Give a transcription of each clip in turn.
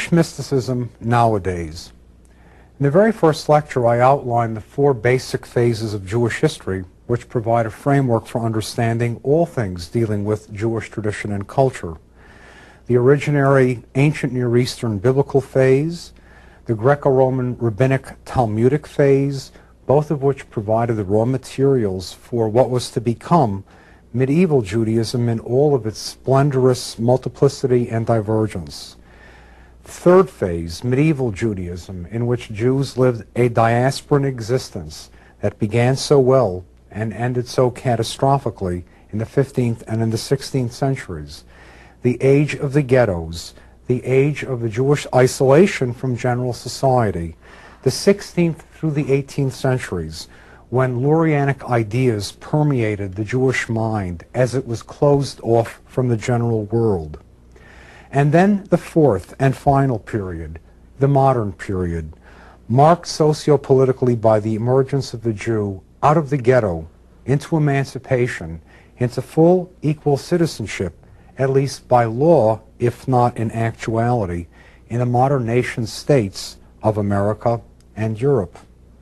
Jewish mysticism nowadays. In the very first lecture, I outlined the four basic phases of Jewish history, which provide a framework for understanding all things dealing with Jewish tradition and culture. The originary ancient Near Eastern biblical phase, the Greco-Roman rabbinic Talmudic phase, both of which provided the raw materials for what was to become medieval Judaism in all of its splendorous multiplicity and divergence. Third phase, medieval Judaism, in which Jews lived a diasporan existence that began so well and ended so catastrophically in the 15th and in the 16th centuries. The age of the ghettos, the age of the Jewish isolation from general society, the 16th through the 18th centuries, when Lurianic ideas permeated the Jewish mind as it was closed off from the general world. And then the fourth and final period, the modern period, marked sociopolitically by the emergence of the Jew out of the ghetto into emancipation, into full equal citizenship, at least by law, if not in actuality, in the modern nation states of America and Europe.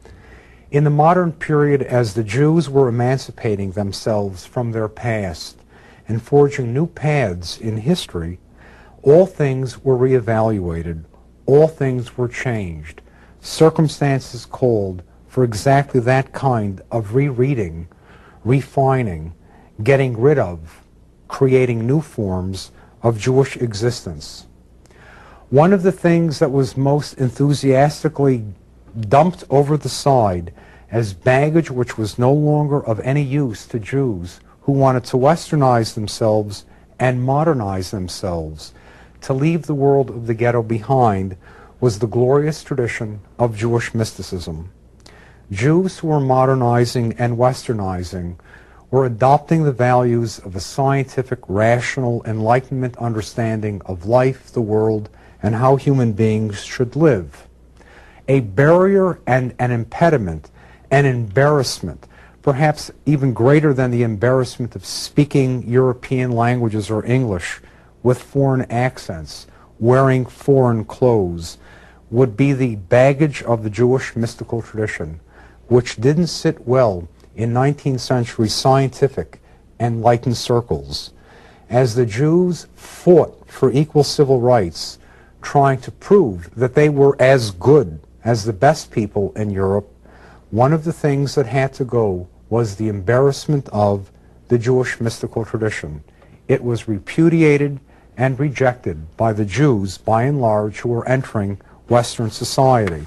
In the modern period, as the Jews were emancipating themselves from their past and forging new paths in history, all things were reevaluated, all things were changed. Circumstances called for exactly that kind of rereading, refining, getting rid of, creating new forms of Jewish existence. One of the things that was most enthusiastically dumped over the side as baggage which was no longer of any use to Jews who wanted to westernize themselves and modernize themselves, to leave the world of the ghetto behind, was the glorious tradition of Jewish mysticism. Jews who were modernizing and westernizing were adopting the values of a scientific, rational, Enlightenment understanding of life, the world, and how human beings should live. A barrier and an impediment, an embarrassment, perhaps even greater than the embarrassment of speaking European languages or English with foreign accents, wearing foreign clothes, would be the baggage of the Jewish mystical tradition, which didn't sit well in 19th century scientific and enlightened circles. As the Jews fought for equal civil rights, trying to prove that they were as good as the best people in Europe, one of the things that had to go was the embarrassment of the Jewish mystical tradition. It was repudiated and rejected by the Jews, by and large, who were entering Western society.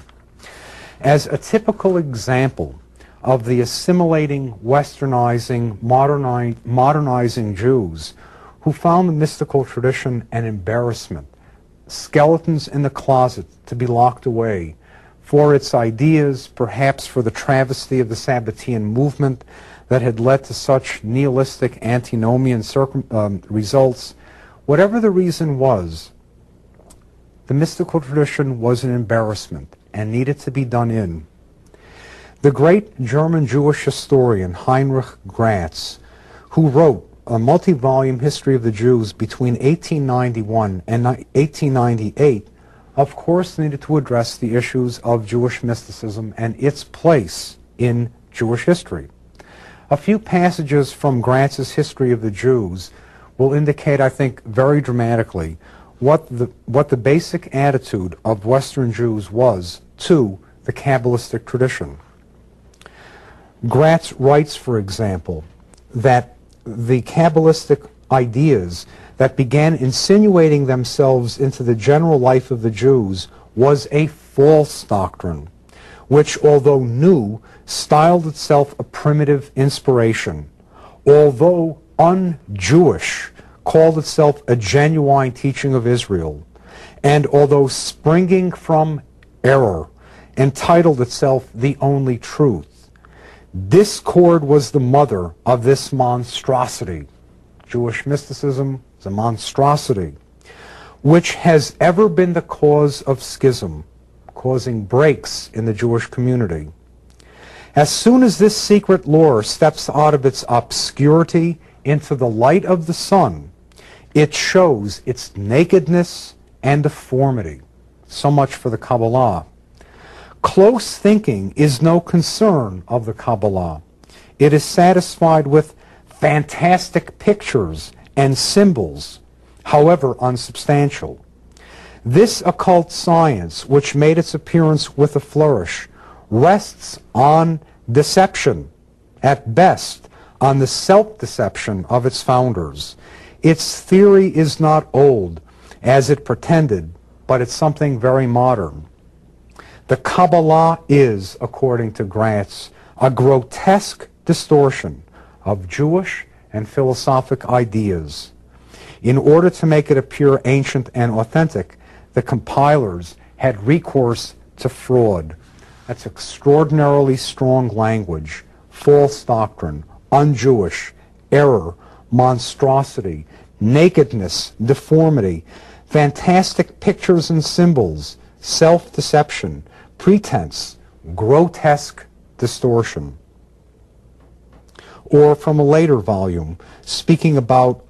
As a typical example of the assimilating, westernizing, modernizing Jews who found the mystical tradition an embarrassment, skeletons in the closet to be locked away, for its ideas, perhaps for the travesty of the Sabbatean movement that had led to such nihilistic antinomian results. Whatever the reason was, the mystical tradition was an embarrassment and needed to be done in. The great German Jewish historian Heinrich Gratz, who wrote a multi-volume history of the Jews between 1891 and 1898, of course needed to address the issues of Jewish mysticism and its place in Jewish history. A few passages from Gratz's History of the Jews will indicate, I think, very dramatically what the basic attitude of Western Jews was to the Kabbalistic tradition. Gratz writes, for example, that the Kabbalistic ideas that began insinuating themselves into the general life of the Jews was a false doctrine, which, although new, styled itself a primitive inspiration, although un-Jewish, called itself a genuine teaching of Israel, and although springing from error, entitled itself the only truth. Discord was the mother of this monstrosity. Jewish mysticism is a monstrosity, which has ever been the cause of schism, causing breaks in the Jewish community. As soon as this secret lore steps out of its obscurity into the light of the sun, it shows its nakedness and deformity. So much for the Kabbalah. Close thinking is no concern of the Kabbalah. It is satisfied with fantastic pictures and symbols, however unsubstantial. This occult science, which made its appearance with a flourish, rests on deception, at best on the self-deception of its founders. Its theory is not old, as it pretended, but it's something very modern. The Kabbalah is, according to Gratz, a grotesque distortion of Jewish and philosophic ideas. In order to make it appear ancient and authentic, the compilers had recourse to fraud. That's extraordinarily strong language, false doctrine, un-Jewish, error, monstrosity, nakedness, deformity, fantastic pictures and symbols, self-deception, pretense, grotesque distortion. Or from a later volume, speaking about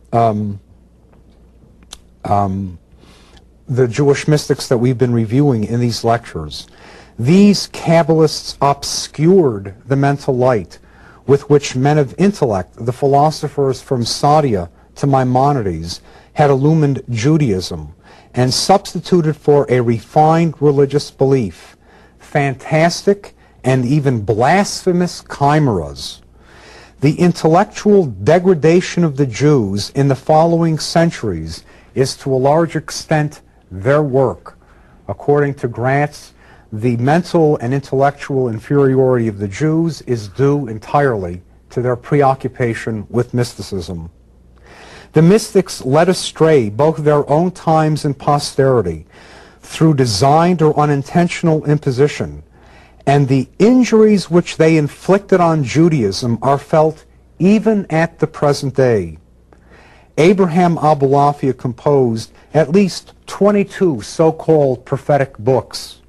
the Jewish mystics that we've been reviewing in these lectures. These Kabbalists obscured the mental light with which men of intellect, the philosophers from Saadia to Maimonides, had illumined Judaism and substituted for a refined religious belief fantastic and even blasphemous chimeras. The intellectual degradation of the Jews in the following centuries is to a large extent their work. According to Gratz, the mental and intellectual inferiority of the Jews is due entirely to their preoccupation with mysticism. The mystics led astray both their own times and posterity through designed or unintentional imposition, and the injuries which they inflicted on Judaism are felt even at the present day. Abraham Abulafia composed at least 22 so-called prophetic books,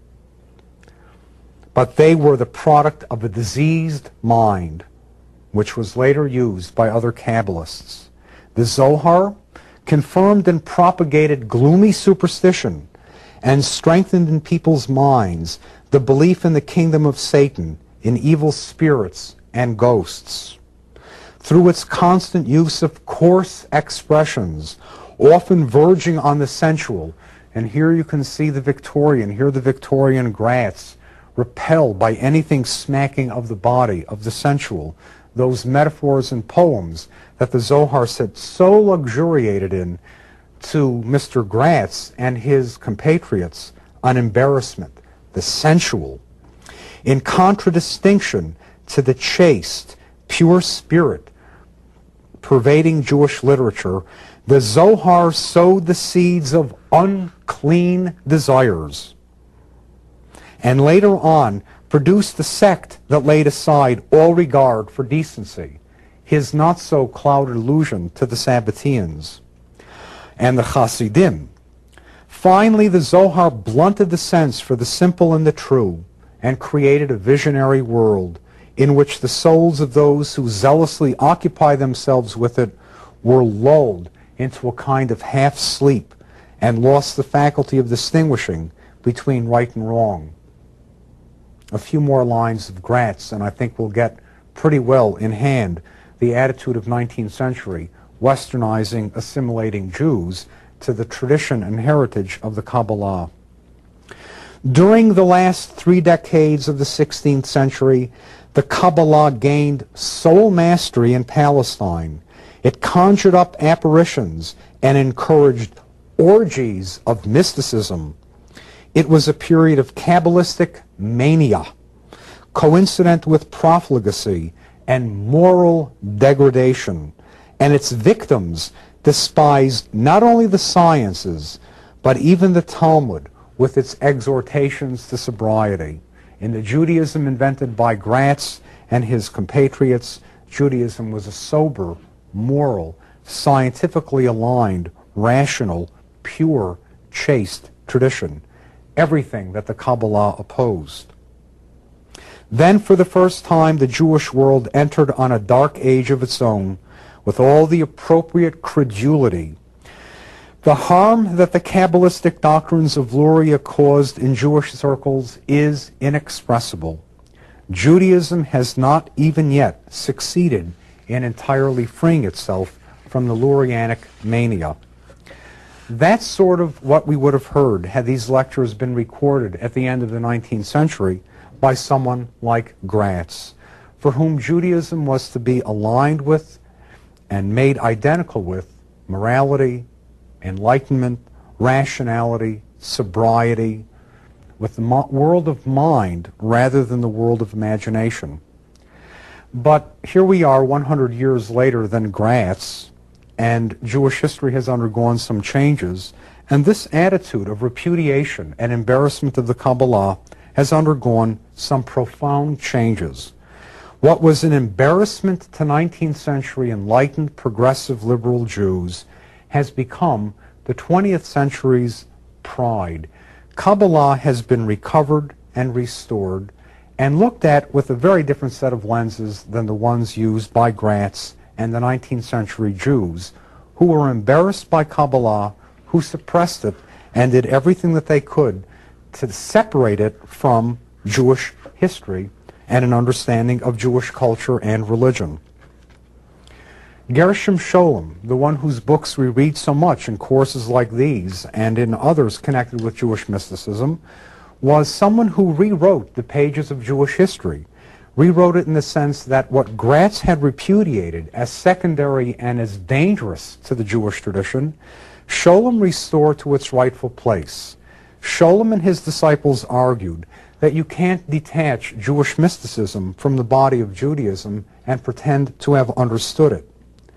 but they were the product of a diseased mind, which was later used by other Kabbalists. The Zohar confirmed and propagated gloomy superstition and strengthened in people's minds the belief in the kingdom of Satan, in evil spirits and ghosts. Through its constant use of coarse expressions, often verging on the sensual, and here you can see the Victorian Gratz, repelled by anything smacking of the body, of the sensual, those metaphors and poems that the Zohar said so luxuriated in to Mr. Gratz and his compatriots an embarrassment, the sensual. In contradistinction to the chaste, pure spirit pervading Jewish literature, the Zohar sowed the seeds of unclean desires, and later on produced the sect that laid aside all regard for decency, his not-so-clouded allusion to the Sabbateans and the Hasidim. Finally, the Zohar blunted the sense for the simple and the true and created a visionary world in which the souls of those who zealously occupy themselves with it were lulled into a kind of half-sleep and lost the faculty of distinguishing between right and wrong. A few more lines of Gratz, and I think we'll get pretty well in hand the attitude of 19th century, westernizing, assimilating Jews to the tradition and heritage of the Kabbalah. During the last 3 decades of the 16th century, the Kabbalah gained sole mastery in Palestine. It conjured up apparitions and encouraged orgies of mysticism. It was a period of Kabbalistic mania, coincident with profligacy and moral degradation, and its victims despised not only the sciences, but even the Talmud with its exhortations to sobriety. In the Judaism invented by Gratz and his compatriots, Judaism was a sober, moral, scientifically aligned, rational, pure, chaste tradition, everything that the Kabbalah opposed. Then, for the first time, the Jewish world entered on a dark age of its own with all the appropriate credulity. The harm that the Kabbalistic doctrines of Luria caused in Jewish circles is inexpressible. Judaism has not even yet succeeded in entirely freeing itself from the Lurianic mania. That's sort of what we would have heard had these lectures been recorded at the end of the 19th century by someone like Gratz, for whom Judaism was to be aligned with and made identical with morality, enlightenment, rationality, sobriety, with the world of mind rather than the world of imagination. But here we are 100 years later than Gratz, and Jewish history has undergone some changes, and this attitude of repudiation and embarrassment of the Kabbalah has undergone some profound changes. What was an embarrassment to 19th century enlightened, progressive, liberal Jews has become the 20th century's pride. Kabbalah has been recovered and restored and looked at with a very different set of lenses than the ones used by Gratz and the 19th century Jews, who were embarrassed by Kabbalah, who suppressed it and did everything that they could to separate it from Jewish history and an understanding of Jewish culture and religion. Gershom Scholem, the one whose books we read so much in courses like these and in others connected with Jewish mysticism, was someone who rewrote the pages of Jewish history. Rewrote it in the sense that what Gratz had repudiated as secondary and as dangerous to the Jewish tradition, Scholem restored to its rightful place. Scholem and his disciples argued that you can't detach Jewish mysticism from the body of Judaism and pretend to have understood it.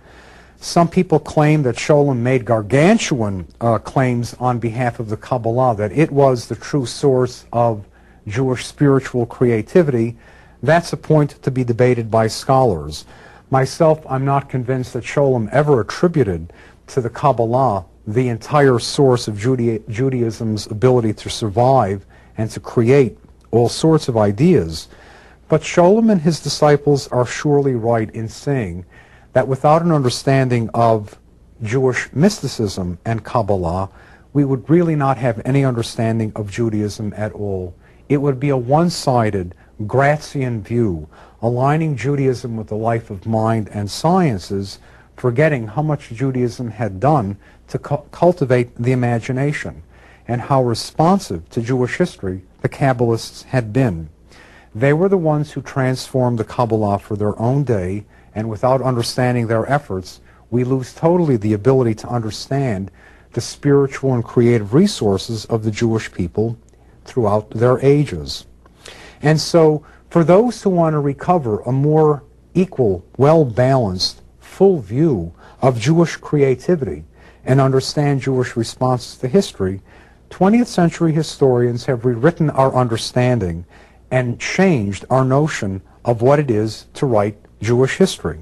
Some people claim that Scholem made gargantuan claims on behalf of the Kabbalah, that it was the true source of Jewish spiritual creativity. That's a point to be debated by scholars. Myself, I'm not convinced that Scholem ever attributed to the Kabbalah the entire source of Judaism's ability to survive and to create all sorts of ideas. But Scholem and his disciples are surely right in saying that without an understanding of Jewish mysticism and Kabbalah, we would really not have any understanding of Judaism at all. It would be a one-sided, Gratzian view, aligning Judaism with the life of mind and sciences, forgetting how much Judaism had done to cultivate the imagination, and how responsive to Jewish history the Kabbalists had been. They were the ones who transformed the Kabbalah for their own day, and without understanding their efforts, we lose totally the ability to understand the spiritual and creative resources of the Jewish people throughout their ages. And so, for those who want to recover a more equal, well-balanced, full view of Jewish creativity and understand Jewish responses to history, 20th century historians have rewritten our understanding and changed our notion of what it is to write Jewish history.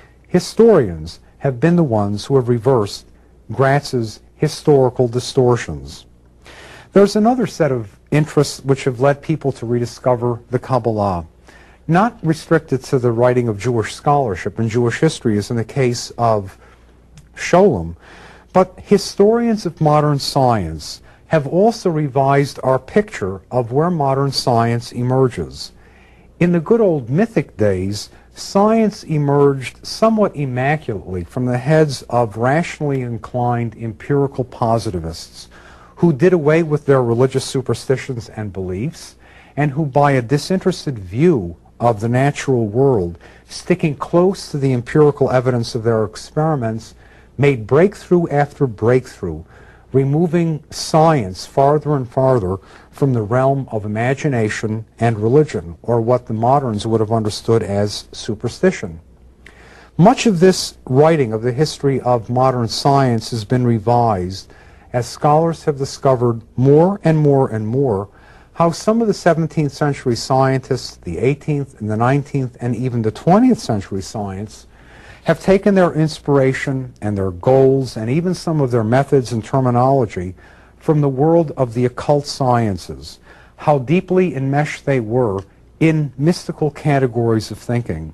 Historians have been the ones who have reversed Gratz's historical distortions. There's another set of interests which have led people to rediscover the Kabbalah, not restricted to the writing of Jewish scholarship and Jewish history as in the case of Scholem, but historians of modern science have also revised our picture of where modern science emerges. In the good old mythic days, science emerged somewhat immaculately from the heads of rationally inclined empirical positivists who did away with their religious superstitions and beliefs, and who, by a disinterested view of the natural world, sticking close to the empirical evidence of their experiments, made breakthrough after breakthrough, removing science farther and farther from the realm of imagination and religion, or what the moderns would have understood as superstition. Much of this writing of the history of modern science has been revised as scholars have discovered more and more and more how some of the 17th century scientists, the 18th and the 19th and even the 20th century science have taken their inspiration and their goals and even some of their methods and terminology from the world of the occult sciences, how deeply enmeshed they were in mystical categories of thinking.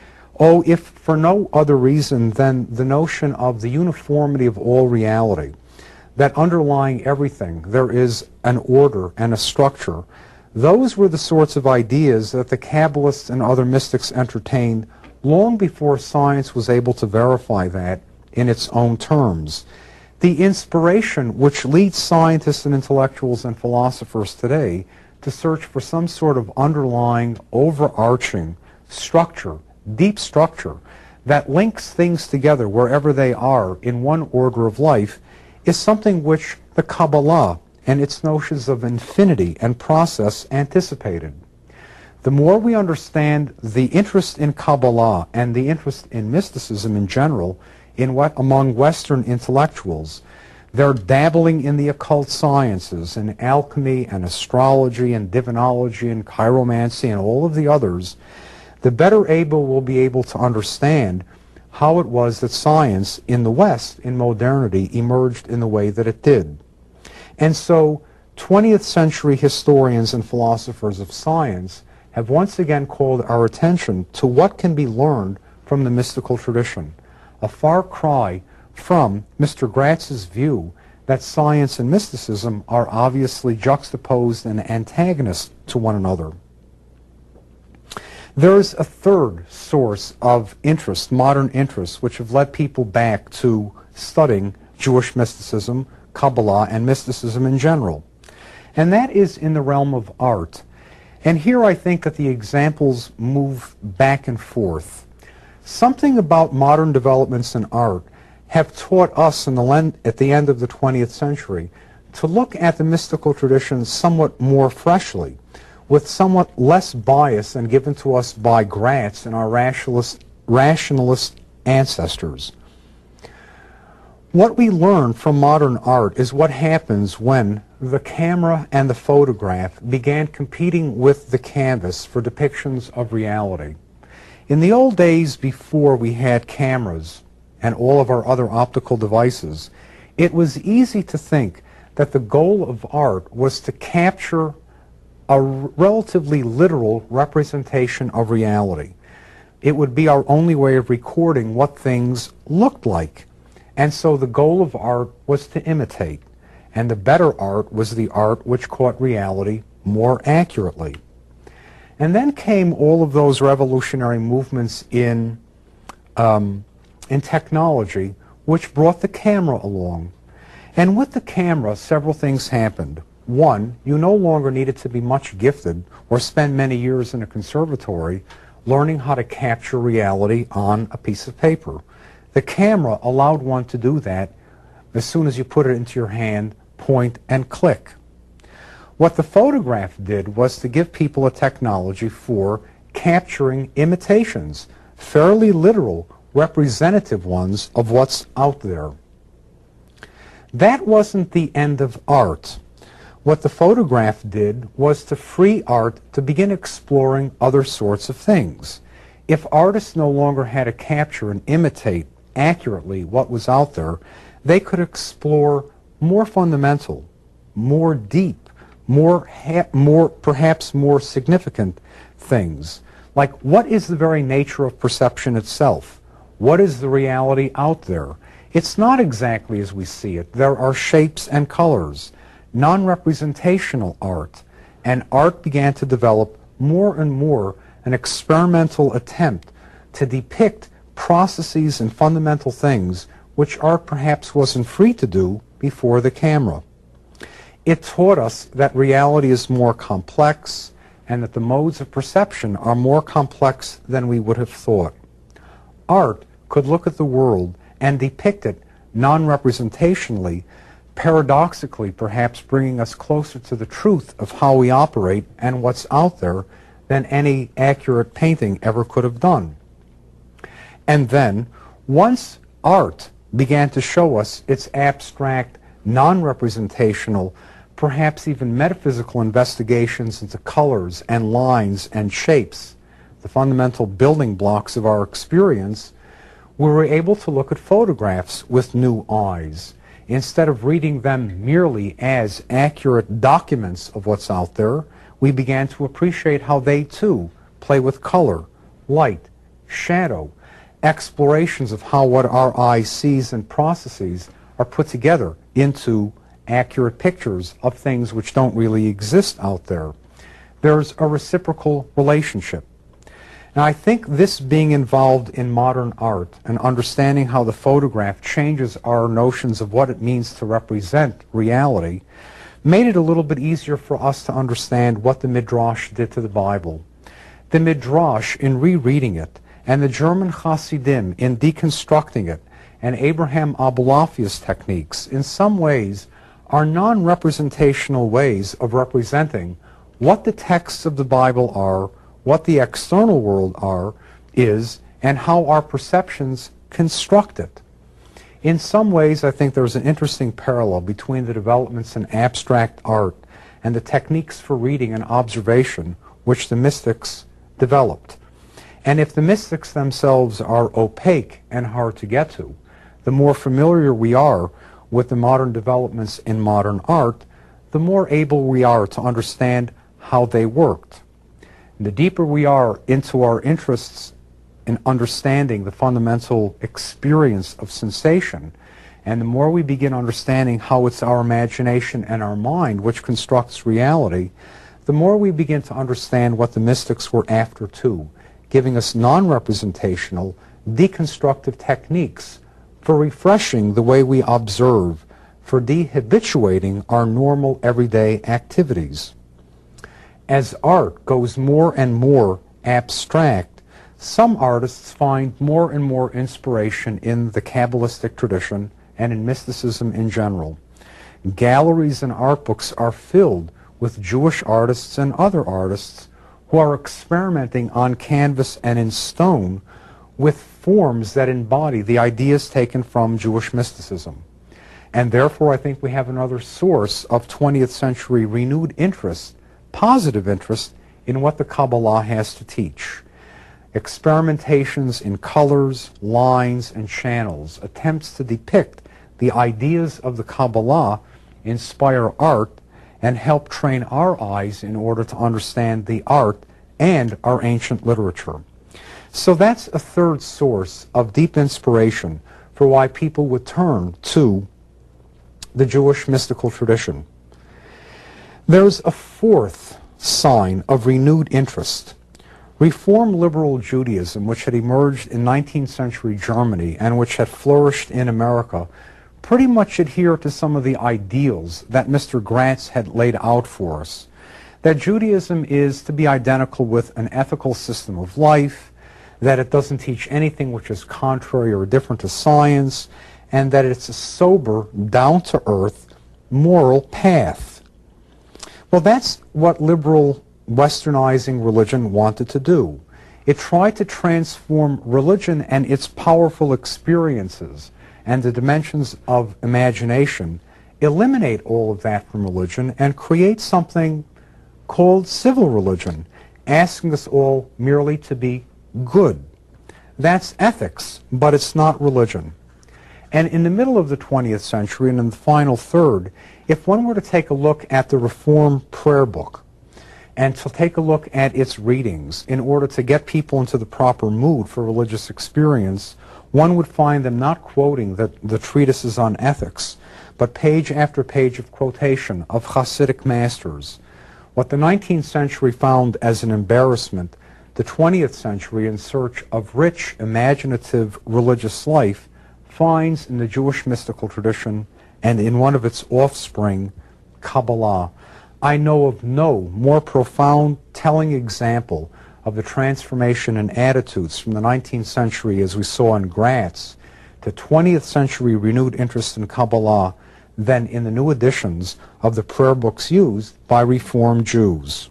Oh, if for no other reason than the notion of the uniformity of all reality, that underlying everything there is an order and a structure. Those were the sorts of ideas that the Kabbalists and other mystics entertained long before science was able to verify that in its own terms. The inspiration which leads scientists and intellectuals and philosophers today to search for some sort of underlying, overarching structure, deep structure, that links things together wherever they are in one order of life, is something which the Kabbalah and its notions of infinity and process anticipated. The more we understand the interest in Kabbalah and the interest in mysticism in general among Western intellectuals, they're dabbling in the occult sciences and alchemy and astrology and divinology and chiromancy and all of the others, the better able we'll be able to understand how it was that science in the West, in modernity, emerged in the way that it did. And so 20th century historians and philosophers of science have once again called our attention to what can be learned from the mystical tradition, a far cry from Mr. Gratz's view that science and mysticism are obviously juxtaposed and antagonist to one another. There is a third source of interest, modern interest, which have led people back to studying Jewish mysticism, Kabbalah, and mysticism in general. And that is in the realm of art. And here I think that the examples move back and forth. Something about modern developments in art have taught us at the end of the 20th century to look at the mystical traditions somewhat more freshly, with somewhat less bias than given to us by Gratz and our rationalist ancestors. What we learn from modern art is what happens when the camera and the photograph began competing with the canvas for depictions of reality. In the old days, before we had cameras and all of our other optical devices, it was easy to think that the goal of art was to capture a relatively literal representation of reality. It would be our only way of recording what things looked like. And so the goal of art was to imitate. And the better art was the art which caught reality more accurately. And then came all of those revolutionary movements in technology, which brought the camera along. And with the camera, several things happened. One, you no longer needed to be much gifted or spend many years in a conservatory learning how to capture reality on a piece of paper. The camera allowed one to do that as soon as you put it into your hand, point, and click. What the photograph did was to give people a technology for capturing imitations, fairly literal, representative ones of what's out there. That wasn't the end of art. What the photograph did was to free art to begin exploring other sorts of things. If artists no longer had to capture and imitate accurately what was out there, they could explore more fundamental, more deep, perhaps more significant things. Like, what is the very nature of perception itself? What is the reality out there? It's not exactly as we see it. There are shapes and colors, non-representational art, and art began to develop more and more an experimental attempt to depict processes and fundamental things which art perhaps wasn't free to do before the camera. It taught us that reality is more complex and that the modes of perception are more complex than we would have thought. Art could look at the world and depict it non-representationally, paradoxically perhaps bringing us closer to the truth of how we operate and what's out there than any accurate painting ever could have done. And then, once art began to show us its abstract, non-representational, perhaps even metaphysical investigations into colors and lines and shapes, the fundamental building blocks of our experience, we were able to look at photographs with new eyes. Instead of reading them merely as accurate documents of what's out there, we began to appreciate how they too play with color, light, shadow, explorations of how what our eye sees and processes are put together into accurate pictures of things which don't really exist out there. There's a reciprocal relationship. And I think this being involved in modern art and understanding how the photograph changes our notions of what it means to represent reality made it a little bit easier for us to understand what the Midrash did to the Bible. The Midrash, in rereading it, and the German Hasidim in deconstructing it, and Abraham Abulafia's techniques, in some ways, are non-representational ways of representing what the texts of the Bible are, what the external world is, and how our perceptions construct it. In some ways, I think there's an interesting parallel between the developments in abstract art and the techniques for reading and observation which the mystics developed. And if the mystics themselves are opaque and hard to get to, the more familiar we are with the modern developments in modern art, the more able we are to understand how they worked. And the deeper we are into our interests in understanding the fundamental experience of sensation, and the more we begin understanding how it's our imagination and our mind which constructs reality, the more we begin to understand what the mystics were after too, giving us non-representational, deconstructive techniques for refreshing the way we observe, for dehabituating our normal everyday activities. As art goes more and more abstract, some artists find more and more inspiration in the Kabbalistic tradition and in mysticism in general. Galleries and art books are filled with Jewish artists and other artists who are experimenting on canvas and in stone with forms that embody the ideas taken from Jewish mysticism. And therefore I think we have another source of 20th century renewed interest, positive interest, in what the Kabbalah has to teach. Experimentations in colors, lines, and channels, attempts to depict the ideas of the Kabbalah, inspire art, and help train our eyes in order to understand the art and our ancient literature. So that's a third source of deep inspiration for why people would turn to the Jewish mystical tradition. There's a fourth sign of renewed interest. Reform liberal Judaism, which had emerged in 19th century Germany and which had flourished in America, pretty much adhered to some of the ideals that Mr. Gratz had laid out for us. That Judaism is to be identical with an ethical system of life, that it doesn't teach anything which is contrary or different to science, and that it's a sober, down-to-earth, moral path. Well, that's what liberal westernizing religion wanted to do. It tried to transform religion and its powerful experiences and the dimensions of imagination, eliminate all of that from religion, and create something called civil religion, asking us all merely to be good. That's ethics, but it's not religion. And in the middle of the 20th century, and in the final third, if one were to take a look at the Reform Prayer Book, and to take a look at its readings in order to get people into the proper mood for religious experience, one would find them not quoting the treatises on ethics, but page after page of quotation of Hasidic masters. What the 19th century found as an embarrassment, the 20th century, in search of rich, imaginative religious life, finds in the Jewish mystical tradition and in one of its offspring, Kabbalah. I know of no more profound, telling example of the transformation in attitudes from the 19th century, as we saw in Gratz, to 20th century renewed interest in Kabbalah than in the new editions of the prayer books used by Reform Jews.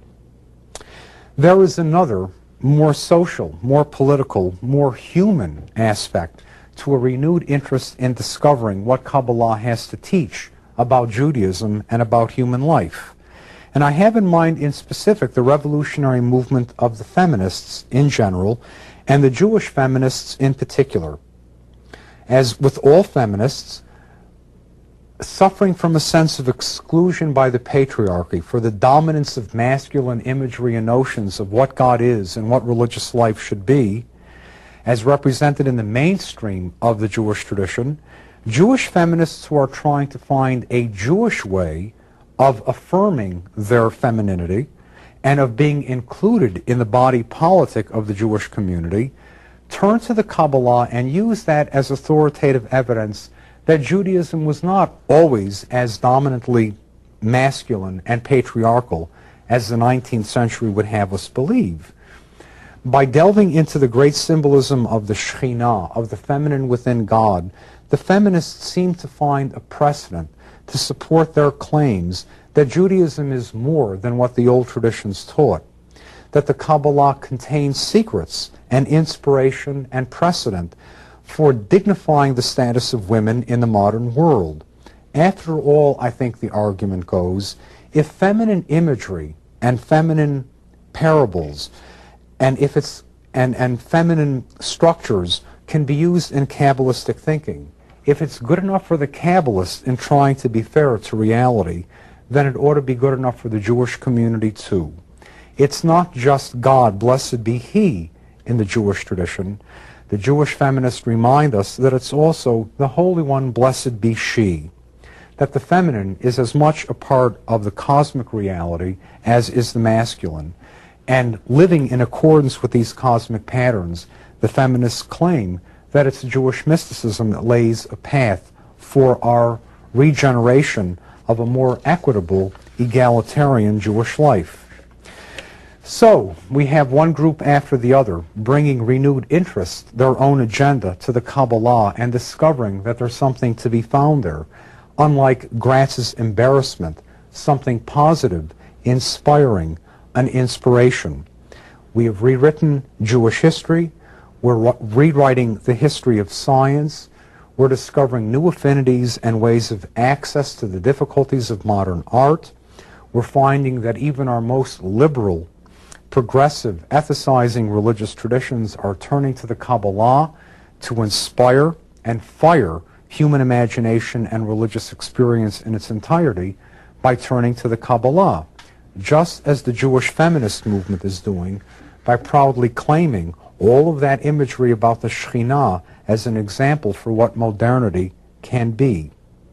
There is another, more social, more political, more human aspect to a renewed interest in discovering what Kabbalah has to teach about Judaism and about human life. And I have in mind in specific the revolutionary movement of the feminists in general and the Jewish feminists in particular. As with all feminists, suffering from a sense of exclusion by the patriarchy for the dominance of masculine imagery and notions of what God is and what religious life should be, as represented in the mainstream of the Jewish tradition, Jewish feminists who are trying to find a Jewish way of affirming their femininity and of being included in the body politic of the Jewish community turn to the Kabbalah and use that as authoritative evidence that Judaism was not always as dominantly masculine and patriarchal as the 19th century would have us believe. By delving into the great symbolism of the Shekhinah, of the feminine within God, the feminists seem to find a precedent to support their claims that Judaism is more than what the old traditions taught, that the Kabbalah contains secrets and inspiration and precedent for dignifying the status of women in the modern world. After all, I think the argument goes, if feminine imagery and feminine parables and feminine structures can be used in Kabbalistic thinking, if it's good enough for the Kabbalists in trying to be fair to reality, then it ought to be good enough for the Jewish community too. It's not just God, blessed be He, in the Jewish tradition. The Jewish feminists remind us that it's also the Holy One, blessed be she, that the feminine is as much a part of the cosmic reality as is the masculine. And living in accordance with these cosmic patterns, the feminists claim that it's Jewish mysticism that lays a path for our regeneration of a more equitable, egalitarian Jewish life. So, we have one group after the other bringing renewed interest, their own agenda, to the Kabbalah and discovering that there's something to be found there. Unlike Gratz's embarrassment, something positive, inspiring, an inspiration. We have rewritten Jewish history. We're rewriting the history of science. We're discovering new affinities and ways of access to the difficulties of modern art. We're finding that even our most liberal, progressive, ethicizing religious traditions are turning to the Kabbalah to inspire and fire human imagination and religious experience in its entirety by turning to the Kabbalah, just as the Jewish feminist movement is doing by proudly claiming all of that imagery about the Shekhinah as an example for what modernity can be.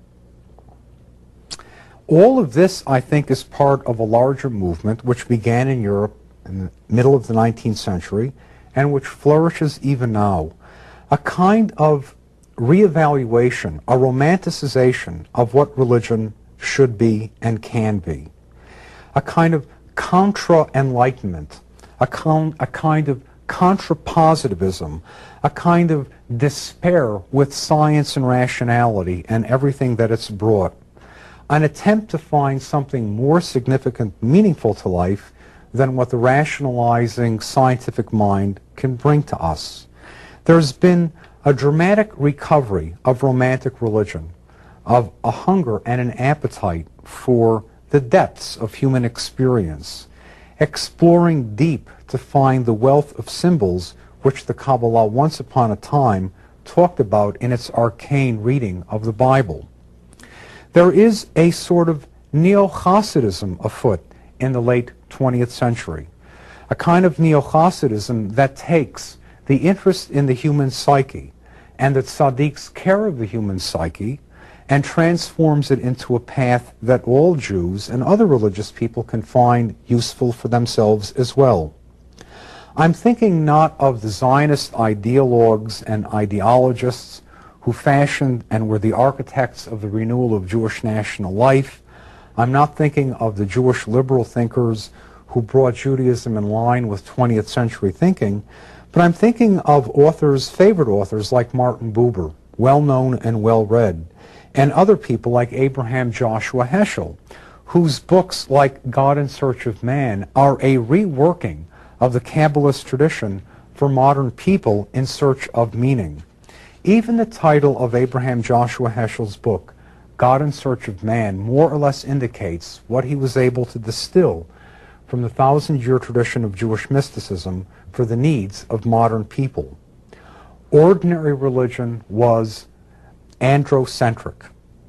All of this, I think, is part of a larger movement which began in Europe in the middle of the 19th century and which flourishes even now. A kind of reevaluation, a romanticization of what religion should be and can be. A kind of contra-enlightenment, a kind of contra-positivism, a kind of despair with science and rationality and everything that it's brought. An attempt to find something more significant, meaningful to life than what the rationalizing scientific mind can bring to us. There's been a dramatic recovery of romantic religion, of a hunger and an appetite for the depths of human experience, exploring deep to find the wealth of symbols which the Kabbalah once upon a time talked about in its arcane reading of the Bible. There is a sort of neo-Hasidism afoot in the late 20th century, a kind of neo-Hasidism that takes the interest in the human psyche and the tzaddiks' care of the human psyche and transforms it into a path that all Jews and other religious people can find useful for themselves as well. I'm thinking not of the Zionist ideologues and ideologists who fashioned and were the architects of the renewal of Jewish national life. I'm not thinking of the Jewish liberal thinkers who brought Judaism in line with 20th century thinking, but I'm thinking of authors, favorite authors like Martin Buber, well-known and well-read, and other people like Abraham Joshua Heschel, whose books like God in Search of Man are a reworking of the Kabbalist tradition for modern people in search of meaning. Even the title of Abraham Joshua Heschel's book, God in Search of Man, more or less indicates what he was able to distill from the thousand-year tradition of Jewish mysticism for the needs of modern people. Ordinary religion was androcentric,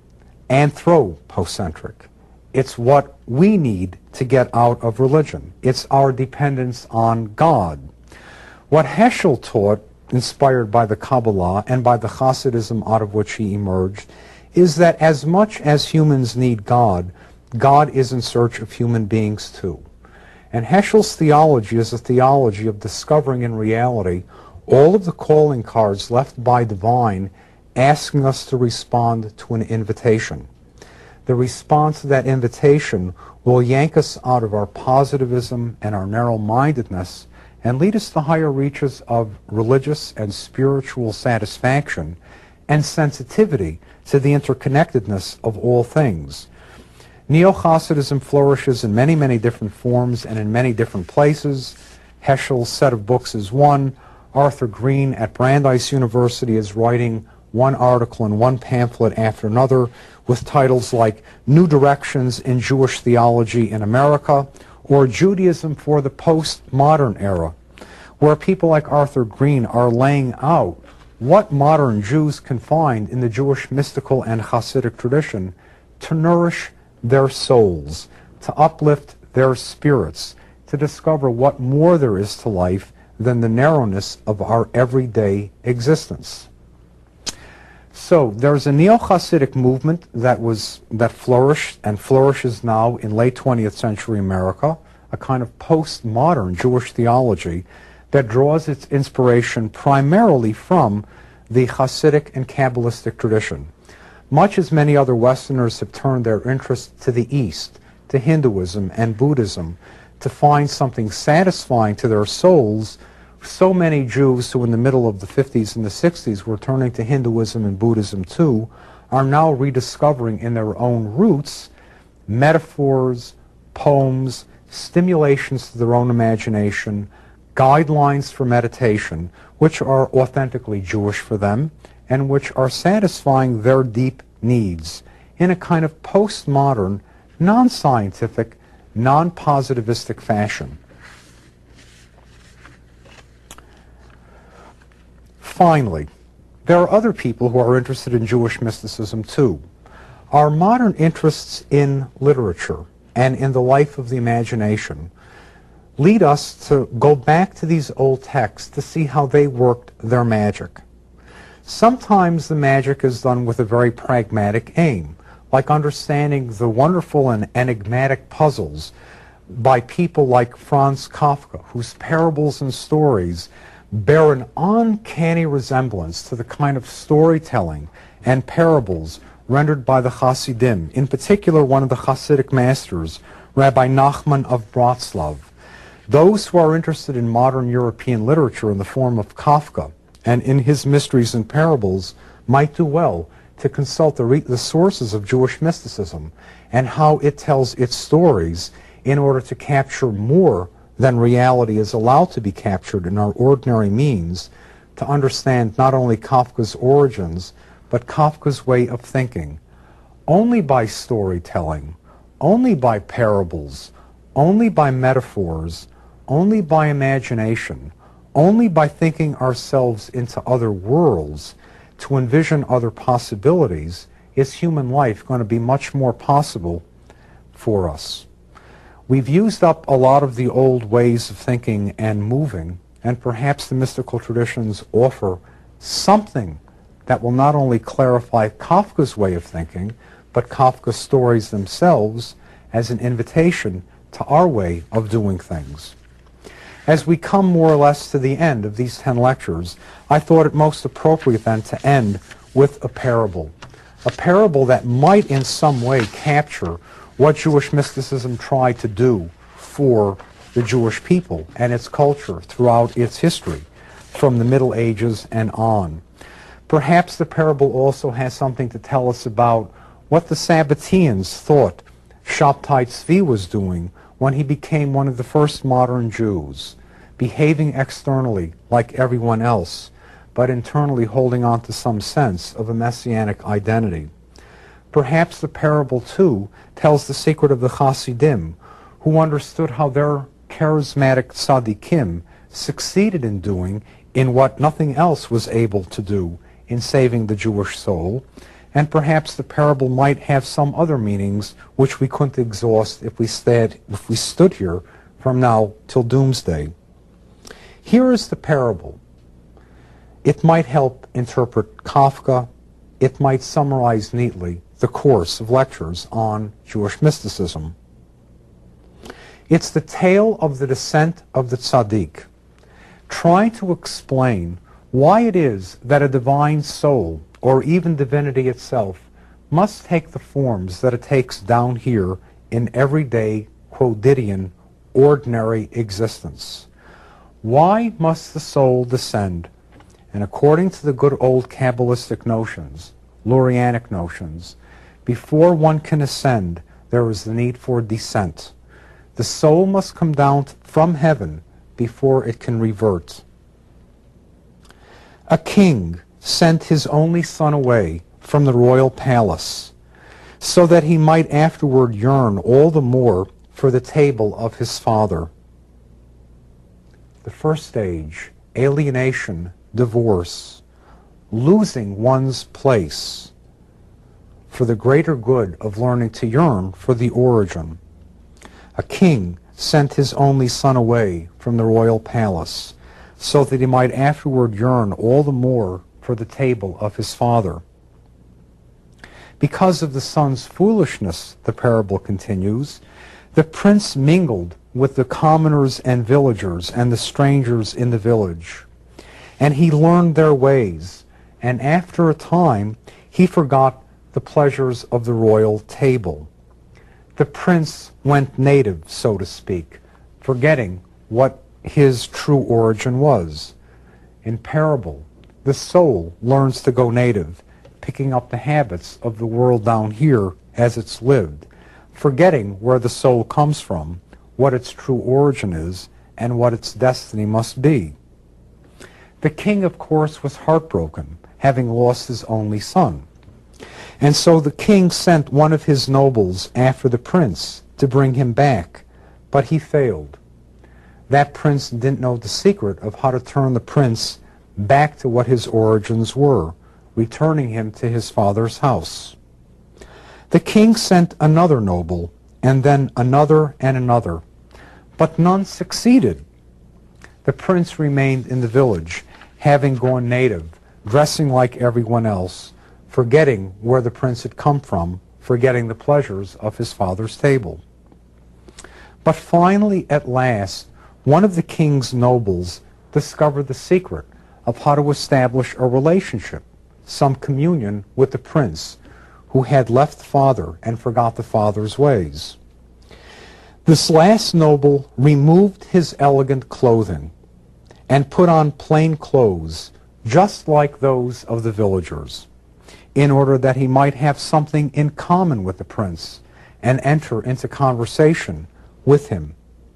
anthropocentric. It's what we need to get out of religion. It's our dependence on God. What Heschel taught inspired by the Kabbalah and by the Hasidism out of which he emerged, is that as much as humans need God, God is in search of human beings too. And Heschel's theology is a theology of discovering in reality all of the calling cards left by divine, asking us to respond to an invitation. The response to that invitation will yank us out of our positivism and our narrow-mindedness and lead us to higher reaches of religious and spiritual satisfaction and sensitivity to the interconnectedness of all things. Neo-Hasidism flourishes in many, many different forms and in many different places. Heschel's set of books is one. Arthur Green at Brandeis University is writing one article and one pamphlet after another with titles like New Directions in Jewish Theology in America or Judaism for the Postmodern Era, where people like Arthur Green are laying out what modern Jews can find in the Jewish mystical and Hasidic tradition to nourish their souls, to uplift their spirits, to discover what more there is to life than the narrowness of our everyday existence. So there's a neo-Hasidic movement that flourished and flourishes now in late 20th century America, a kind of postmodern Jewish theology that draws its inspiration primarily from the Hasidic and Kabbalistic tradition. Much as many other Westerners have turned their interest to the East, to Hinduism and Buddhism, to find something satisfying to their souls, so many Jews who in the middle of the 50s and the 60s were turning to Hinduism and Buddhism too, are now rediscovering in their own roots metaphors, poems, stimulations to their own imagination, guidelines for meditation, which are authentically Jewish for them, and which are satisfying their deep needs in a kind of postmodern, non-scientific, non-positivistic fashion. Finally, there are other people who are interested in Jewish mysticism too. Our modern interests in literature and in the life of the imagination lead us to go back to these old texts to see how they worked their magic. Sometimes the magic is done with a very pragmatic aim, like understanding the wonderful and enigmatic puzzles by people like Franz Kafka, whose parables and stories bear an uncanny resemblance to the kind of storytelling and parables rendered by the Hasidim, in particular one of the Hasidic masters, Rabbi Nachman of Bratslav. Those who are interested in modern European literature in the form of Kafka and in his mysteries and parables might do well to consult the sources of Jewish mysticism and how it tells its stories in order to capture more than reality is allowed to be captured in our ordinary means, to understand not only Kafka's origins, but Kafka's way of thinking. Only by storytelling, only by parables, only by metaphors, only by imagination, only by thinking ourselves into other worlds, to envision other possibilities, is human life going to be much more possible for us. We've used up a lot of the old ways of thinking and moving, and perhaps the mystical traditions offer something that will not only clarify Kafka's way of thinking, but Kafka's stories themselves as an invitation to our way of doing things. As we come more or less to the end of these 10 lectures, I thought it most appropriate then to end with a parable that might in some way capture what Jewish mysticism tried to do for the Jewish people and its culture throughout its history, from the Middle Ages and on. Perhaps the parable also has something to tell us about what the Sabbateans thought Shabtai Tzvi was doing when he became one of the first modern Jews, behaving externally like everyone else, but internally holding on to some sense of a messianic identity. Perhaps the parable, too, tells the secret of the Hasidim, who understood how their charismatic tzaddikim succeeded in doing in what nothing else was able to do in saving the Jewish soul, and perhaps the parable might have some other meanings which we couldn't exhaust if we stood here from now till doomsday. Here is the parable. It might help interpret Kafka. It might summarize neatly the course of lectures on Jewish mysticism. It's the tale of the descent of the tzaddik, trying to explain why it is that a divine soul, or even divinity itself, must take the forms that it takes down here in everyday, quotidian, ordinary existence. Why must the soul descend? And according to the good old Kabbalistic notions, Lurianic notions, before one can ascend, there is the need for descent. The soul must come down from heaven before it can revert. A king sent his only son away from the royal palace so that he might afterward yearn all the more for the table of his father. The first stage, alienation, divorce, losing one's place for the greater good of learning to yearn for the origin. A king sent his only son away from the royal palace so that he might afterward yearn all the more for the table of his father. Because of the son's foolishness, the parable continues, the prince mingled with the commoners and villagers and the strangers in the village, and he learned their ways, and after a time he forgot the pleasures of the royal table. The prince went native, so to speak, forgetting what his true origin was. In parable, the soul learns to go native, picking up the habits of the world down here as it's lived, forgetting where the soul comes from, what its true origin is, and what its destiny must be. The king, of course, was heartbroken, having lost his only son. And so the king sent one of his nobles after the prince to bring him back, but he failed. That prince didn't know the secret of how to turn the prince back to what his origins were, returning him to his father's house. The king sent another noble, and then another and another, but none succeeded. The prince remained in the village, having gone native, dressing like everyone else, forgetting where the prince had come from, forgetting the pleasures of his father's table. But finally, at last, one of the king's nobles discovered the secret of how to establish a relationship, some communion with the prince, who had left the father and forgot the father's ways. This last noble removed his elegant clothing and put on plain clothes, just like those of the villagers, in order that he might have something in common with the prince and enter into conversation with him.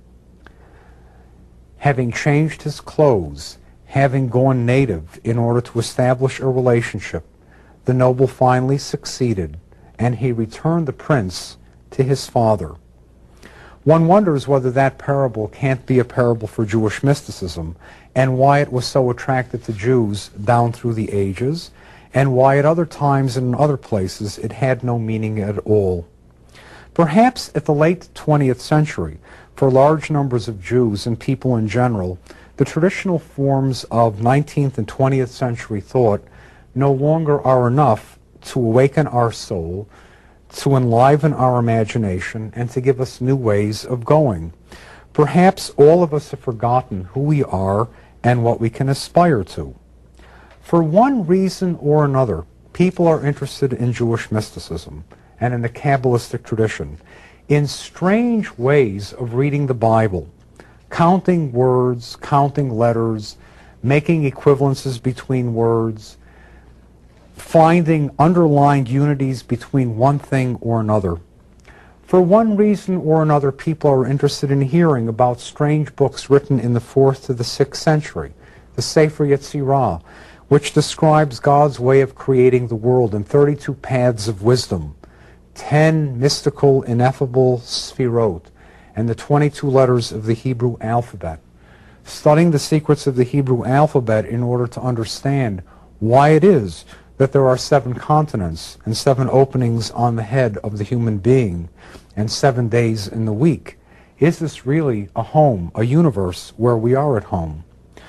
Having changed his clothes, having gone native in order to establish a relationship, the noble finally succeeded, and he returned the prince to his father. One wonders whether that parable can't be a parable for Jewish mysticism, and why it was so attractive to Jews down through the ages, and why at other times and in other places it had no meaning at all. Perhaps at the late 20th century, for large numbers of Jews and people in general, the traditional forms of 19th and 20th century thought no longer are enough to awaken our soul, to enliven our imagination, and to give us new ways of going. Perhaps all of us have forgotten who we are and what we can aspire to. For one reason or another, people are interested in Jewish mysticism and in the Kabbalistic tradition, in strange ways of reading the Bible, counting words, counting letters, making equivalences between words, finding underlying unities between one thing or another. For one reason or another, people are interested in hearing about strange books written in the 4th to the 6th century, the Sefer Yetzirah, which describes God's way of creating the world in 32 paths of wisdom, 10 mystical, ineffable sphirot, and the 22 letters of the Hebrew alphabet. Studying the secrets of the Hebrew alphabet in order to understand why it is that there are 7 continents and 7 openings on the head of the human being and 7 days in the week. Is this really a home, a universe where we are at home?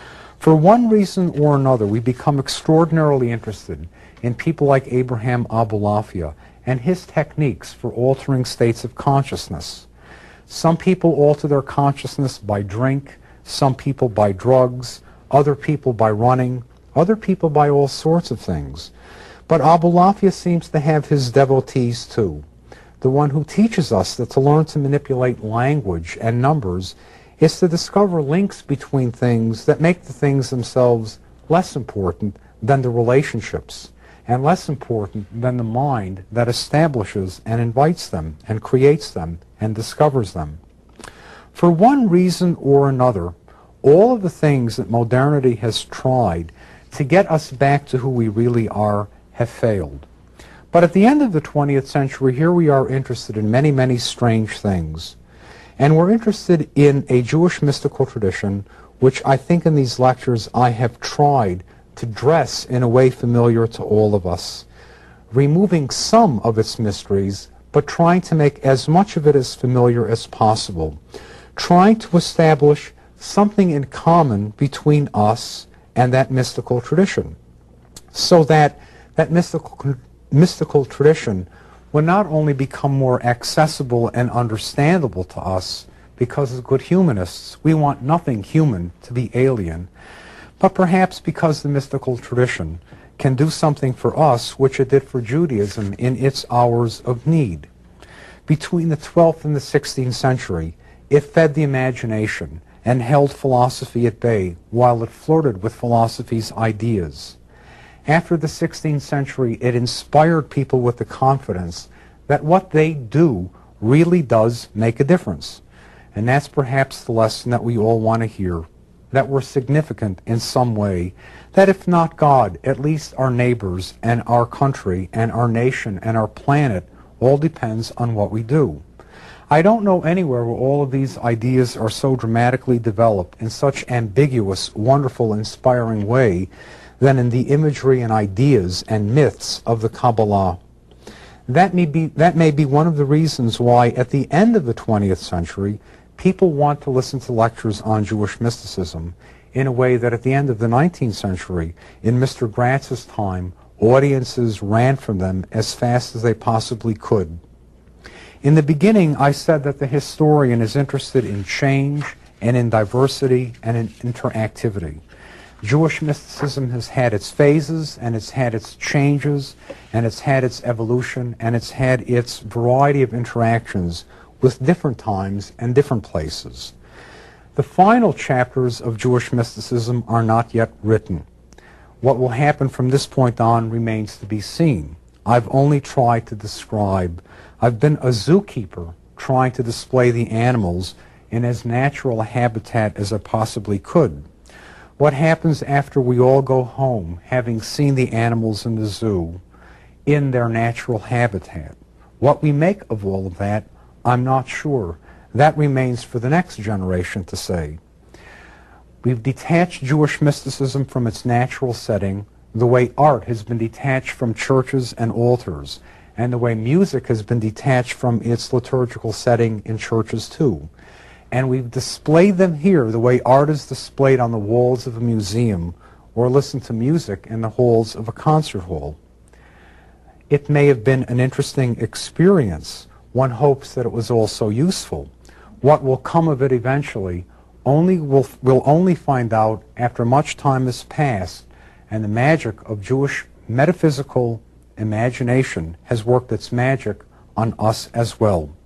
For one reason or another, we become extraordinarily interested in people like Abraham Abulafia and his techniques for altering states of consciousness. Some people alter their consciousness by drink, some people by drugs, other people by running, other people by all sorts of things. But Abulafia seems to have his devotees too. The one who teaches us that to learn to manipulate language and numbers is to discover links between things that make the things themselves less important than the relationships, and less important than the mind that establishes and invites them and creates them and discovers them. For one reason or another, all of the things that modernity has tried to get us back to who we really are have failed. But at the end of the 20th century, here we are interested in many, many strange things. And we're interested in a Jewish mystical tradition, which I think in these lectures I have tried to dress in a way familiar to all of us, removing some of its mysteries, but trying to make as much of it as familiar as possible, trying to establish something in common between us and that mystical tradition, so that that mystical tradition will not only become more accessible and understandable to us, because as good humanists we want nothing human to be alien, but perhaps because the mystical tradition can do something for us which it did for Judaism in its hours of need. Between the 12th and the 16th century, it fed the imagination and held philosophy at bay while it flirted with philosophy's ideas. After the 16th century, it inspired people with the confidence that what they do really does make a difference. And that's perhaps the lesson that we all want to hear, that we're significant in some way, that if not God, at least our neighbors and our country and our nation and our planet all depends on what we do. I don't know anywhere where all of these ideas are so dramatically developed in such ambiguous, wonderful, inspiring way than in the imagery and ideas and myths of the Kabbalah. That may be one of the reasons why at the end of the 20th century people want to listen to lectures on Jewish mysticism in a way that at the end of the 19th century, in Mr. Gratz's time, audiences ran from them as fast as they possibly could. In the beginning, I said that the historian is interested in change and in diversity and in interactivity. Jewish mysticism has had its phases, and it's had its changes, and it's had its evolution, and it's had its variety of interactions with different times and different places. The final chapters of Jewish mysticism are not yet written. What will happen from this point on remains to be seen. I've only tried to describe. I've been a zookeeper trying to display the animals in as natural a habitat as I possibly could. What happens after we all go home, having seen the animals in the zoo in their natural habitat? What we make of all of that, I'm not sure. That remains for the next generation to say. We've detached Jewish mysticism from its natural setting, the way art has been detached from churches and altars, and the way music has been detached from its liturgical setting in churches too. And we've displayed them here the way art is displayed on the walls of a museum or listened to music in the halls of a concert hall. It may have been an interesting experience. One hopes that it was also useful. What will come of it eventually we'll only find out after much time has passed and the magic of Jewish metaphysical imagination has worked its magic on us as well.